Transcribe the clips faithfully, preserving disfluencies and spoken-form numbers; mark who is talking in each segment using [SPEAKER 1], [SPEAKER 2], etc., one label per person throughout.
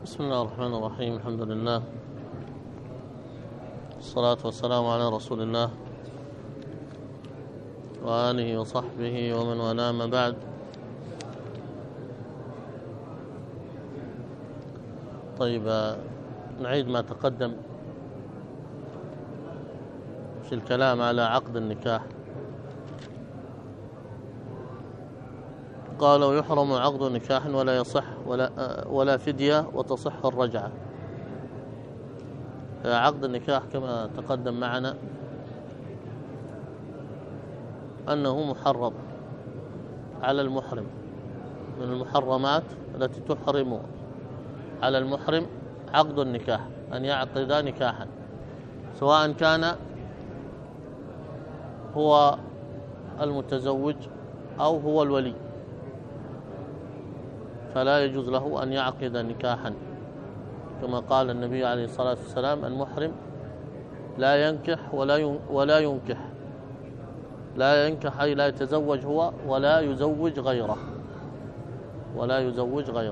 [SPEAKER 1] بسم الله الرحمن الرحيم. الحمد لله والصلاة والسلام على رسول الله وآله وصحبه ومن والاه، ما بعد. طيب، نعيد ما تقدم في الكلام على عقد النكاح. قال: ويحرم عقد نكاح ولا يصح ولا, ولا فدية وتصح الرجعة. عقد النكاح كما تقدم معنا أنه محرم على المحرم، من المحرمات التي تحرم على المحرم عقد النكاح، أن يعقد نكاحا، سواء كان هو المتزوج أو هو الولي، فلا يجوز له أن يعقد نكاحا، كما قال النبي عليه الصلاة والسلام: المحرم لا ينكح ولا ولا ينكح لا ينكح أي لا يتزوج هو ولا يزوج غيره ولا يزوج غيره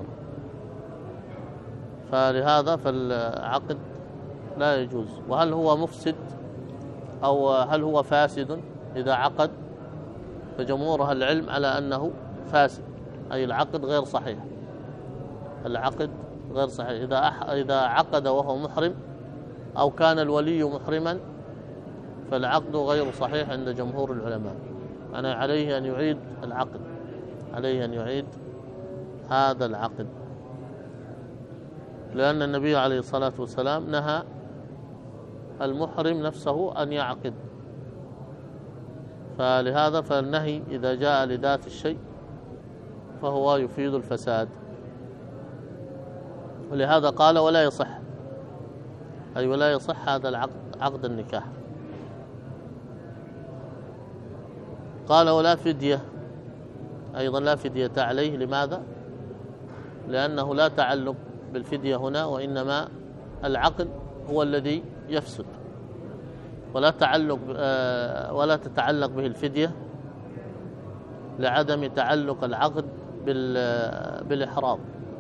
[SPEAKER 1] فلهذا فالعقد لا يجوز. وهل هو مفسد أو هل هو فاسد إذا عقد؟ فجمهور أهل العلم على أنه فاسد، أي العقد غير صحيح، العقد غير صحيح إذا إذا عقد وهو محرم أو كان الولي محرما، فالعقد غير صحيح عند جمهور العلماء. أنا عليه أن يعيد العقد، عليه أن يعيد هذا العقد، لأن النبي عليه الصلاة والسلام نهى المحرم نفسه أن يعقد، فلهذا فالنهي إذا جاء لذات الشيء فهو يفيد الفساد، ولهذا قال: ولا يصح، أي ولا يصح هذا العقد، عقد النكاح. قال: ولا فدية، أيضا لا فدية عليه. لماذا؟ لأنه لا تعلق بالفدية هنا، وإنما العقد هو الذي يفسد، ولا تعلق ولا تتعلق به الفدية لعدم تعلق العقد بالإحرام.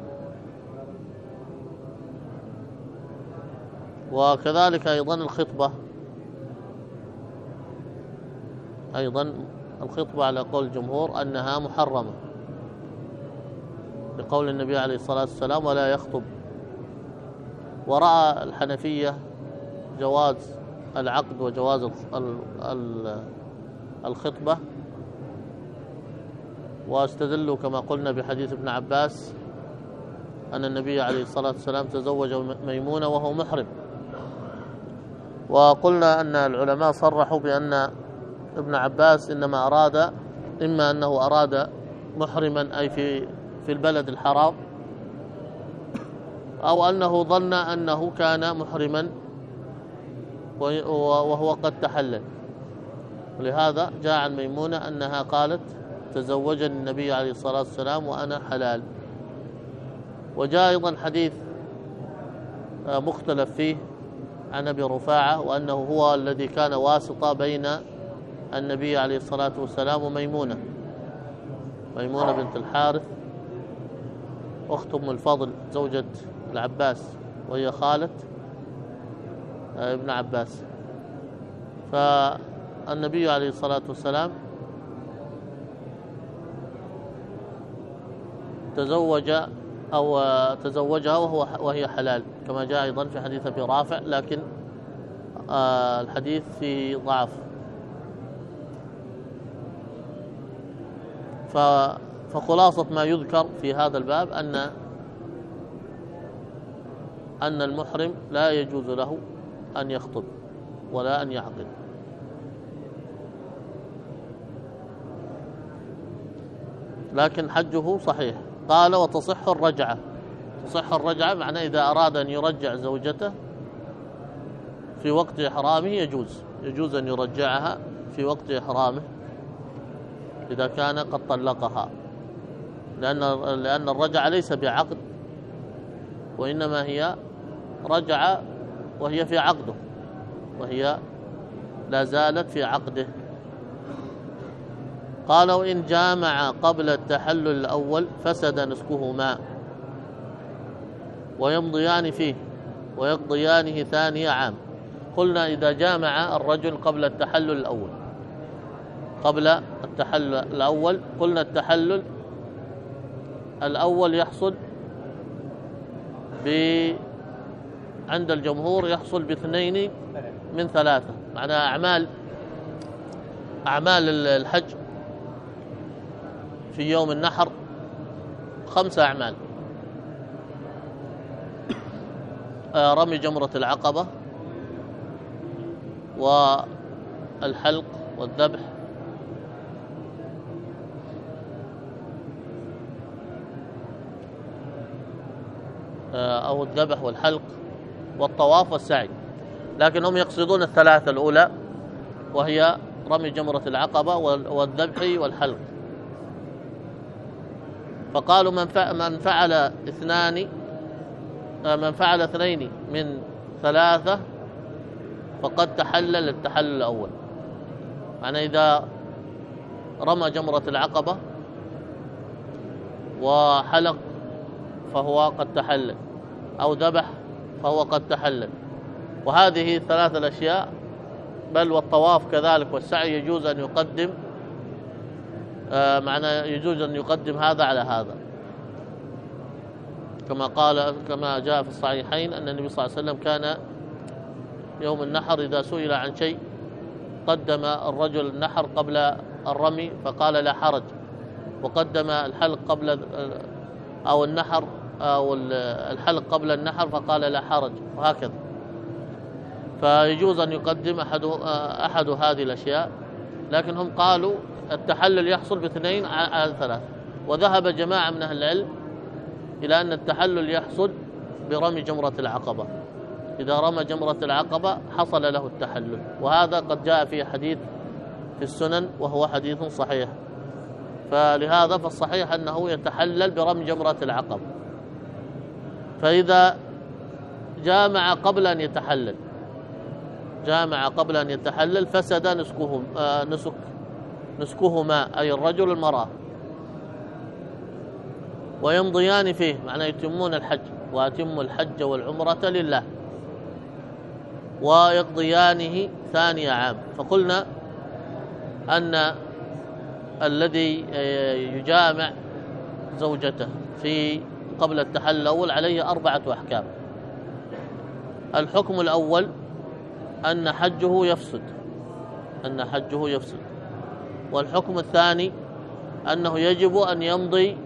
[SPEAKER 1] وكذلك أيضا الخطبة، أيضا الخطبة على قول الجمهور أنها محرمة، لقول النبي عليه الصلاة والسلام: ولا يخطب. ورأى الحنفية جواز العقد وجواز الخطبة، واستدلوا كما قلنا بحديث ابن عباس أن النبي عليه الصلاة والسلام تزوج ميمونة وهو محرم. وقلنا أن العلماء صرحوا بأن ابن عباس إنما أراد، إما أنه أراد محرما أي في في البلد الحرام، أو أنه ظن أنه كان محرما وهو قد تحلل. ولهذا جاء عن ميمونة أنها قالت: تزوجني النبي عليه الصلاة والسلام وأنا حلال. وجاء أيضا حديث مختلف فيه عن أبي رفاعة، وأنه هو الذي كان واسطة بين النبي عليه الصلاة والسلام وميمونة، ميمونة بنت الحارث أخت أم الفضل زوجة العباس، وهي خالة ابن عباس. فالنبي عليه الصلاة والسلام تزوج أو تزوجها وهو وهي حلال، كما جاء أيضا في حديث أبي رافع، لكن الحديث فيه ضعف. فخلاصة ما يذكر في هذا الباب أن أن المحرم لا يجوز له أن يخطب ولا أن يعقد. لكن حجه صحيح. قال: وتصح الرجعة. تصح الرجعة معناه إذا أراد أن يرجع زوجته في وقت إحرامه يجوز يجوز أن يرجعها في وقت إحرامه إذا كان قد طلقها، لأن لأن الرجعة ليس بعقد، وإنما هي رجعة وهي في عقده، وهي لا زالت في عقده. قال: وإن جامع قبل التحلل الأول فسد نسكهما. ويمضيان فيه ويقضيانه ثاني عام. قلنا إذا جامع الرجل قبل التحلل الأول قبل التحلل الأول قلنا التحلل الأول يحصل ب عند الجمهور يحصل باثنين من ثلاثة، معناها أعمال أعمال الحج في يوم النحر خمسة أعمال: رمي جمرة العقبة والحلق والذبح أو الذبح والحلق والطواف والسعي، لكن هم يقصدون الثلاثة الأولى وهي رمي جمرة العقبة والذبح والحلق. فقالوا من فعل اثنان من فعل اثنين من ثلاثة فقد تحلل التحلل الأول. يعني إذا رمى جمرة العقبة وحلق فهو قد تحلل، أو ذبح فهو قد تحلل. وهذه ثلاث الأشياء، بل والطواف كذلك والسعي يجوز أن يقدم آه معنى يجوز أن يقدم هذا على هذا، كما قال كما جاء في الصحيحين أن النبي صلى الله عليه وسلم كان يوم النحر إذا سئل عن شيء قدم الرجل النحر قبل الرمي فقال لا حرج، وقدم الحلق قبل أو النحر أو الحلق قبل النحر فقال لا حرج، وهكذا. فيجوز أن يقدم أحد أحد هذه الأشياء، لكن هم قالوا التحلل يحصل باثنين على ثلاث. وذهب جماعة من أهل العلم إلى أن التحلل يحصل برمي جمرة العقبة، إذا رمى جمرة العقبة حصل له التحلل، وهذا قد جاء في حديث في السنن وهو حديث صحيح. فلهذا فالصحيح أنه يتحلل برمي جمرة العقبة. فإذا جامع قبل أن يتحلل جامع قبل أن يتحلل فسد نسكهم آه نسك نسكهما، أي الرجل والمرأة، ويمضيان فيه، معنى يتمون الحج، وأتموا الحج والعمرة لله، ويقضيانه ثاني عام. فقلنا أن الذي يجامع زوجته في قبل التحلل الأول عليه أربعة أحكام. الحكم الأول أن حجه يفسد أن حجه يفسد والحكم الثاني أنه يجب أن يمضي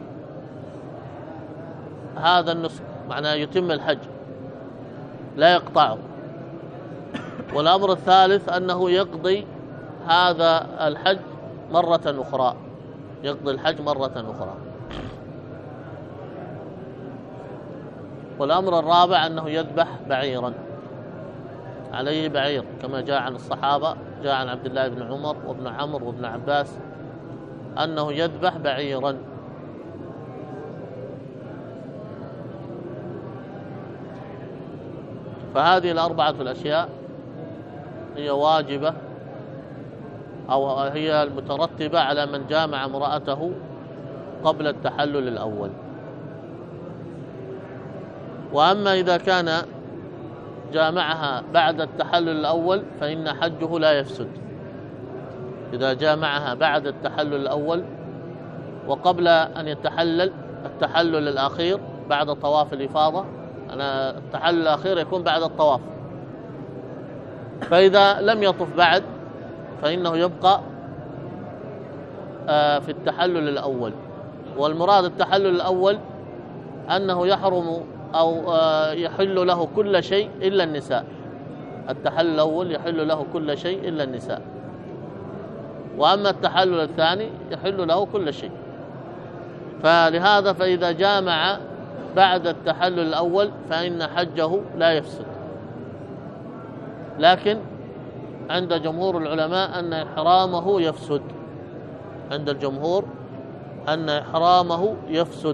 [SPEAKER 1] هذا النسك، معناه يتم الحج لا يقطعه. والأمر الثالث أنه يقضي هذا الحج مرة أخرى يقضي الحج مرة أخرى. والأمر الرابع أنه يذبح بعيرا، عليه بعير، كما جاء عن الصحابة، جاء عن عبد الله بن عمر وابن عمرو وابن عباس أنه يذبح بعيرا. فهذه الأربعة الأشياء هي واجبة أو هي المترتبة على من جامع امرأته قبل التحلل الأول. وأما إذا كان جامعها بعد التحلل الأول فإن حجه لا يفسد. إذا جامعها بعد التحلل الأول وقبل أن يتحلل التحلل الأخير بعد طواف الإفاضة، أنا التحلل الأخير يكون بعد الطواف، فإذا لم يطف بعد فإنه يبقى في التحلل الأول. والمراد التحلل الأول أنه يحرم أو يحل له كل شيء إلا النساء. التحلل الأول يحل له كل شيء إلا النساء، وأما التحلل الثاني يحل له كل شيء. فلهذا فإذا جامع بعد التحلل الأول فإن حجه لا يفسد. لكن عند جمهور العلماء أن إحرامه يفسد عند الجمهور أن إحرامه يفسد.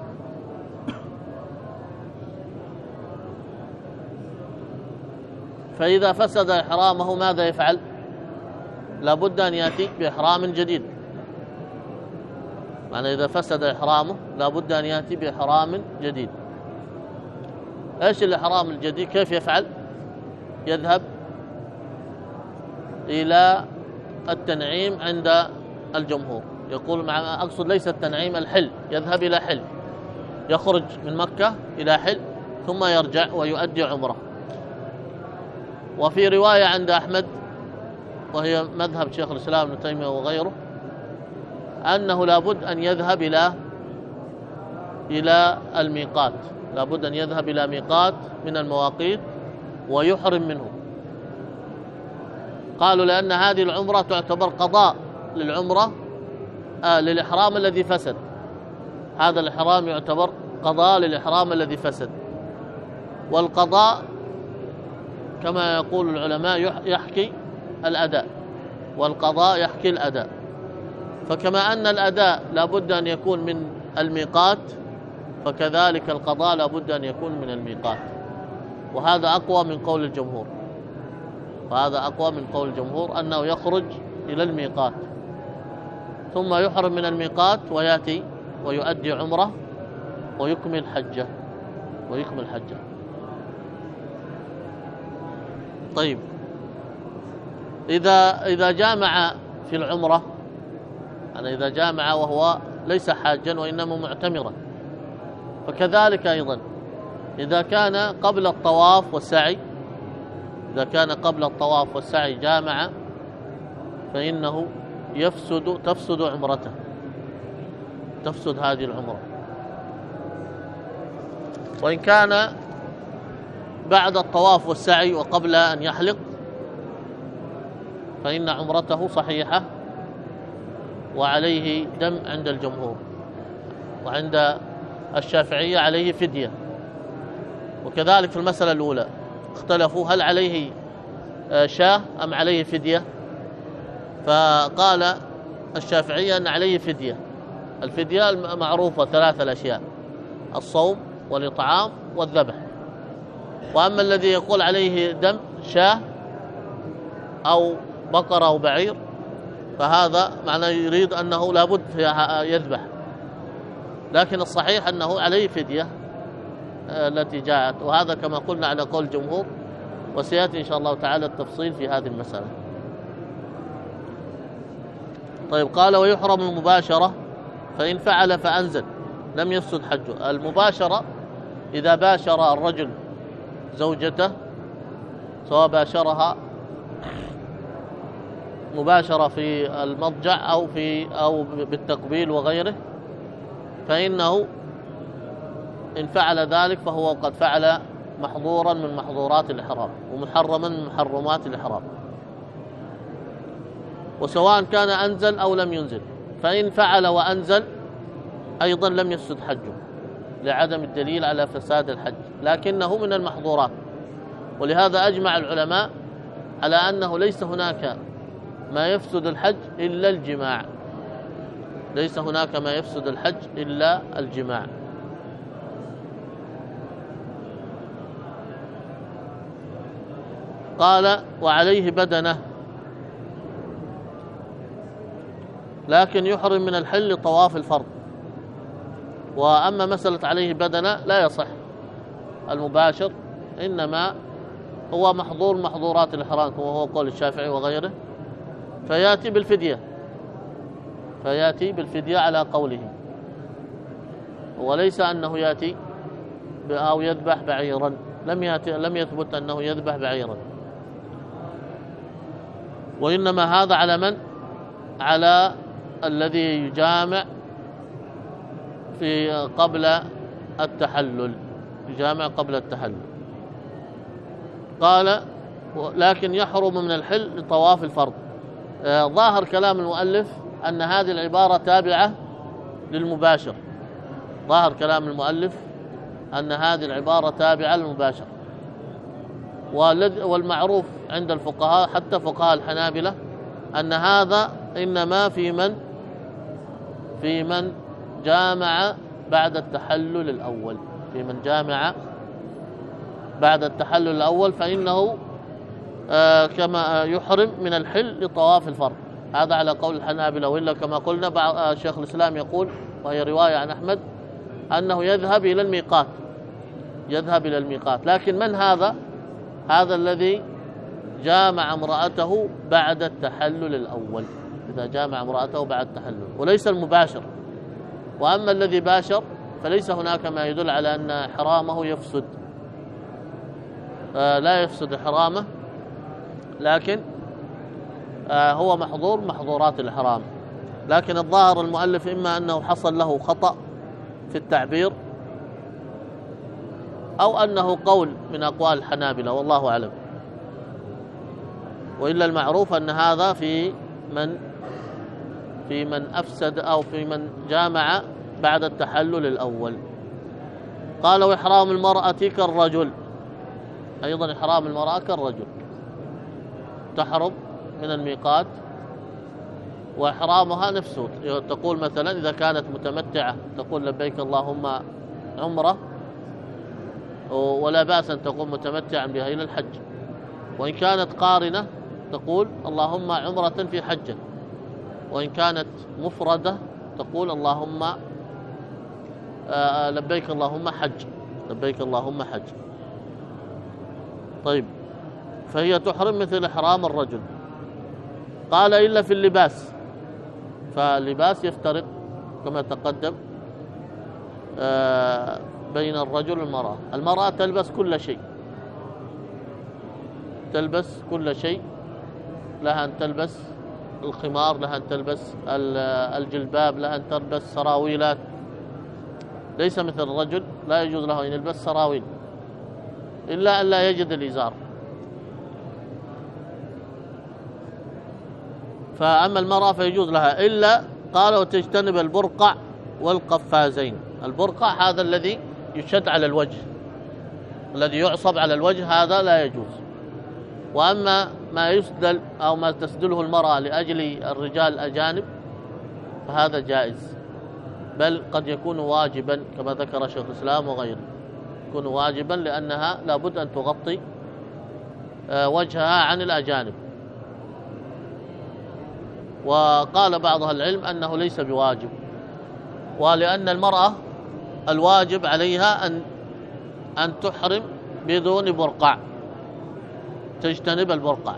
[SPEAKER 1] فإذا فسد إحرامه ماذا يفعل؟ لابد أن يأتي بإحرام جديد. معنى إذا فسد إحرامه لابد أن يأتي بإحرام جديد. إيش الإحرام الجديد؟ كيف يفعل؟ يذهب إلى التنعيم عند الجمهور، يقول مع أقصد ليس التنعيم، الحل، يذهب إلى حل، يخرج من مكة إلى حل ثم يرجع ويؤدي عمره. وفي رواية عند أحمد وهي مذهب شيخ الإسلام ابن تيمية وغيره أنه لابد أن يذهب إلى إلى الميقات، لابد أن يذهب إلى ميقات من المواقيت ويحرم منه. قالوا لأن هذه العمرة تعتبر قضاء للعمرة آه للإحرام الذي فسد، هذا الإحرام يعتبر قضاء للإحرام الذي فسد. والقضاء كما يقول العلماء يحكي الأداء، والقضاء يحكي الأداء. فكما أن الأداء لابد أن يكون من الميقات، فكذلك القضاء لابد أن يكون من الميقات، وهذا أقوى من قول الجمهور، وهذا أقوى من قول الجمهور أنه يخرج إلى الميقات ثم يحرم من الميقات ويأتي ويؤدي عمره ويكمل حجه ويكمل حجه. طيب، إذا إذا جامع في العمرة، يعني إذا جامع وهو ليس حاجا وإنما معتمرا، فكذلك أيضا إذا كان قبل الطواف والسعي، إذا كان قبل الطواف والسعي جامع فإنه يفسد تفسد عمرته، تفسد هذه العمرة. وإن كان بعد الطواف والسعي وقبل أن يحلق فإن عمرته صحيحة وعليه دم عند الجمهور، وعند الشافعية عليه فدية. وكذلك في المسألة الأولى اختلفوا هل عليه شاه أم عليه فدية، فقال الشافعية أن عليه فدية. الفدية المعروفة ثلاثة الأشياء: الصوم والإطعام والذبح. وأما الذي يقول عليه دم شاه أو بقرة أو بعير فهذا معناه يريد أنه لابد يذبح، لكن الصحيح أنه عليه فدية التي جاءت، وهذا كما قلنا على قول الجمهور، وسيأتي إن شاء الله تعالى التفصيل في هذه المسألة. طيب، قال ويحرم المباشرة فإن فعل فأنزل لم يفسد حجه. المباشرة إذا باشر الرجل زوجته، سواء باشرها مباشرة في المضجع أو في أو بالتقبيل وغيره، فإنه إن فعل ذلك فهو قد فعل محظورا من محظورات الإحرام ومحرما من محرمات الإحرام، وسواء كان أنزل أو لم ينزل. فإن فعل وأنزل أيضا لم يفسد حجه لعدم الدليل على فساد الحج، لكنه من المحظورات. ولهذا أجمع العلماء على أنه ليس هناك ما يفسد الحج إلا الجماع، ليس هناك ما يفسد الحج إلا الجماع. قال وعليه بدنه، لكن يحرم من الحل طواف الفرض. وأما مسألة عليه بدنه لا يصح المباشر، إنما هو محظور محظورات الإحرام وهو قول الشافعي وغيره، فيأتي بالفدية فيأتي بالفدية على قوله، وليس أنه يأتي أو يذبح بعيرا، لم يأتي لم يثبت أنه يذبح بعيرا، وإنما هذا على من؟ على الذي يجامع في قبل التحلل، يجامع قبل التحلل. قال لكن يحرم من الحل لطواف الفرض. آه ظاهر كلام المؤلف أن هذه العبارة تابعة للمباشر، ظاهر كلام المؤلف أن هذه العبارة تابعة للمباشر. والمعروف عند الفقهاء حتى فقهاء الحنابلة أن هذا إنما في من في من جامع بعد التحلل الأول، في من جامع بعد التحلل الأول فإنه آه كما يحرم من الحل لطواف الفرض. هذا على قول الحنابلة، وإلا كما قلنا بعض شيخ الإسلام يقول، وهي رواية عن أحمد، أنه يذهب إلى الميقات يذهب إلى الميقات. لكن من هذا؟ هذا الذي جامع امرأته بعد التحلل الأول، إذا جامع امرأته بعد التحلل، وليس المباشر. وأما الذي باشر فليس هناك ما يدل على أن إحرامه يفسد، آه لا يفسد إحرامه، لكن آه هو محظور محظورات الإحرام. لكن الظاهر المؤلف إما أنه حصل له خطأ في التعبير أو أنه قول من أقوال الحنابلة، والله أعلم. وإلا المعروف أن هذا في من في من أفسد أو في من جامع بعد التحلل الأول. قال وإحرام المرأة كالرجل، أيضا إحرام المرأة كالرجل، تحرم من الميقات وإحرامها نفسه. تقول مثلا إذا كانت متمتعة تقول لبيك اللهم عمرة، ولا بأس أن تقول متمتعا بها إلى الحج. وإن كانت قارنة تقول اللهم عمرة في حجة. وإن كانت مفردة تقول اللهم آه لبيك اللهم حج، لبيك اللهم حج. طيب، فهي تحرم مثل إحرام الرجل. قال إلا في اللباس، فاللباس يفترق كما تقدم آه بين الرجل والمرأة. المرأة تلبس كل شيء، تلبس كل شيء، لها أن تلبس الخمار، لها أن تلبس الجلباب، لها أن تلبس سراويلات. ليس مثل الرجل، لا يجوز له أن يلبس سراويل إلا أن لا يجد الإزار. فأما المرأة فيجوز لها، إلا قال وتجتنب البرقع والقفازين. البرقع هذا الذي يشد على الوجه، الذي يعصب على الوجه، هذا لا يجوز. وأما ما يسدل أو ما تسدله المرأة لأجل الرجال الأجانب فهذا جائز، بل قد يكون واجبا كما ذكر شيخ الإسلام وغيره، يكون واجبا لأنها لابد أن تغطي وجهها عن الأجانب. وقال بعض أهل العلم أنه ليس بواجب، ولأن المرأة الواجب عليها أن أن تحرم بدون برقع، تجتنب البرقع.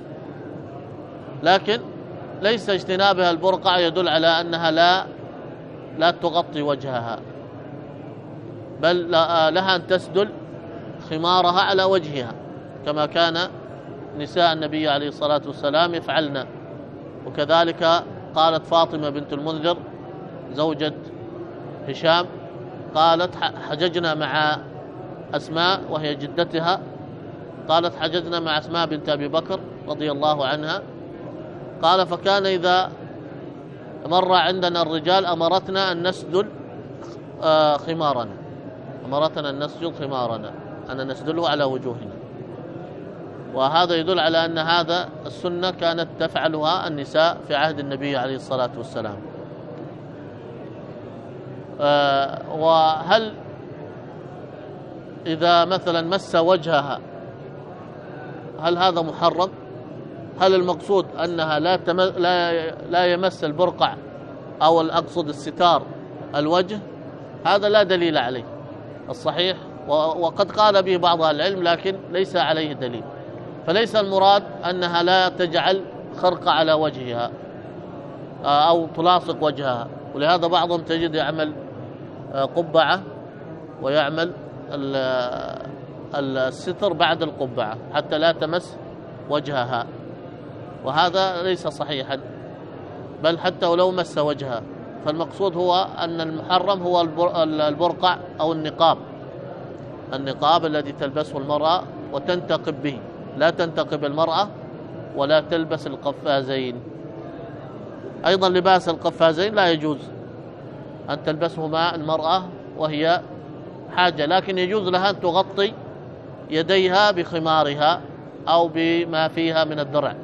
[SPEAKER 1] لكن ليس اجتنابها البرقع يدل على أنها لا لا تغطي وجهها، بل لها أن تسدل خمارها على وجهها كما كان نساء النبي عليه الصلاة والسلام يفعلن. وكذلك قالت فاطمة بنت المنذر زوجة هشام، قالت حججنا مع أسماء وهي جدتها، قالت حججنا مع أسماء بنت أبي بكر رضي الله عنها، قال فكان إذا مر عندنا الرجال أمرتنا أن نسدل خمارنا، أمرتنا أن نسدل خمارنا، أن نسدله على وجوهنا. وهذا يدل على أن هذا السنة كانت تفعلها النساء في عهد النبي عليه الصلاة والسلام. وهل إذا مثلا مس وجهها هل هذا محرم؟ هل المقصود أنها لا تم... لا لا يمس البرقع أو الأقصد الستار الوجه؟ هذا لا دليل عليه الصحيح، وقد قال به بعض العلم لكن ليس عليه دليل. فليس المراد أنها لا تجعل خرقة على وجهها أو تلاصق وجهها. ولهذا بعضهم تجد يعمل قبعة ويعمل الستر بعد القبعة حتى لا تمس وجهها، وهذا ليس صحيحا، بل حتى ولو مس وجهها. فالمقصود هو أن المحرم هو البرقع أو النقاب، النقاب الذي تلبسه المرأة وتنتقب به، لا تنتقب المرأة ولا تلبس القفازين. أيضا لباس القفازين لا يجوز أن تلبسهما المرأة وهي حاجة، لكن يجوز لها أن تغطي يديها بخمارها أو بما فيها من الدرع.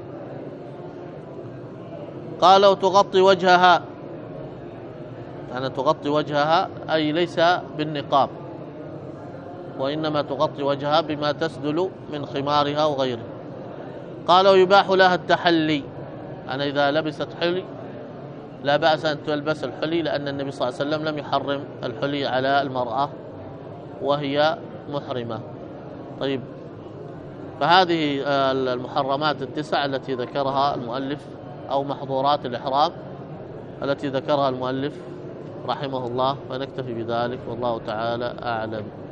[SPEAKER 1] قال وتغطي وجهها، يعني تغطي وجهها أي ليس بالنقاب، وإنما تغطي وجهها بما تسدل من خمارها وغيره. قال ويباح لها التحلي، يعني إذا لبست حلي لا بأس أن تلبس الحلي، لأن النبي صلى الله عليه وسلم لم يحرم الحلي على المرأة وهي محرمة. طيب، فهذه المحرمات التسع التي ذكرها المؤلف، أو محظورات الإحرام التي ذكرها المؤلف رحمه الله، فنكتفي بذلك والله تعالى أعلم.